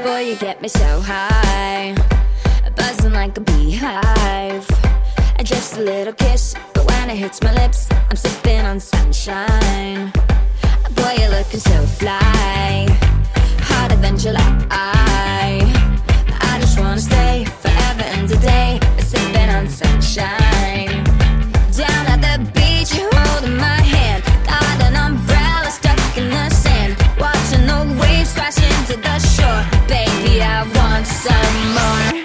Boy, you get me so high, buzzing like a beehive. Just a little kiss, but when it hits my lips, I'm sipping on sunshine. Boy, you're looking so fly, hotter than July. I just wanna stay forever and a day, sipping on sunshine. Down at the beach, you're holding my hand, got an umbrella stuck in the sand, watching the waves crash into the shore. Baby, I want some more.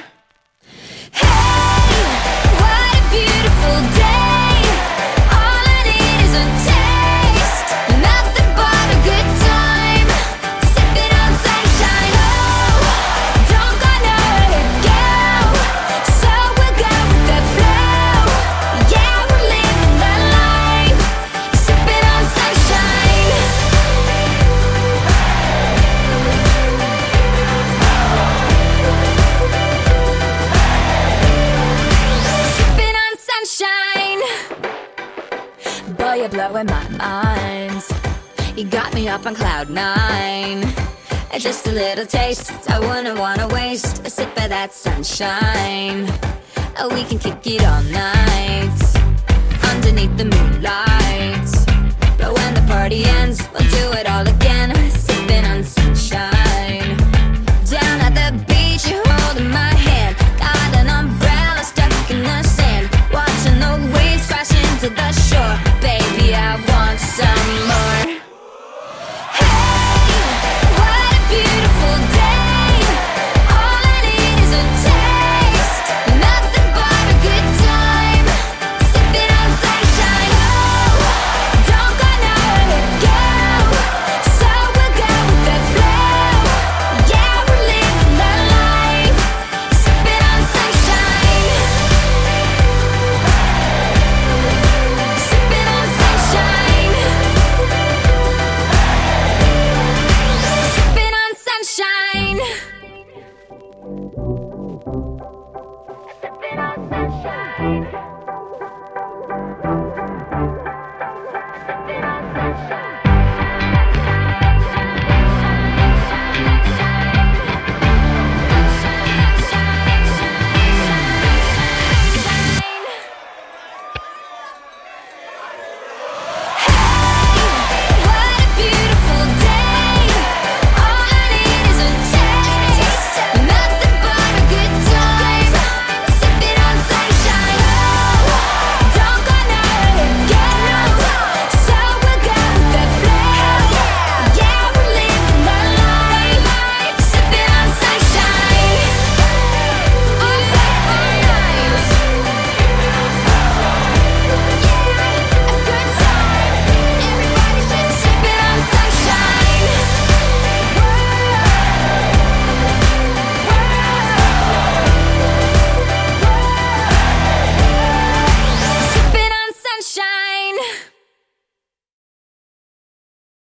Beautiful day, all I need is a taste, nothing but a good time, sipping on sunshine. Oh, don't go nowhere to go, so we'll go with the flow. Yeah, we're living the life, sipping on sunshine. Boy, you're blowing my mind, you got me up on cloud nine. Just a little taste, I wouldn't wanna waste a sip of that sunshine. We can kick it all night, underneath the moonlight. But when the party ends, we'll do it all again, sipping on sunshine. Down at the beach, you're holding my hand, got an umbrella stuck in the sand, watching the waves crash into the shore. Baby, I want some more. Hey, what a beautiful day, all I need is a taste, nothing but a good time, sipping on sunshine. Oh, don't go nowhere to go, so we'll go with the flow. Yeah, we're living the life, sipping on sunshine. Sipping on sunshine. Sipping on sunshine. Sipping on sunshine. Sipping on sunshine.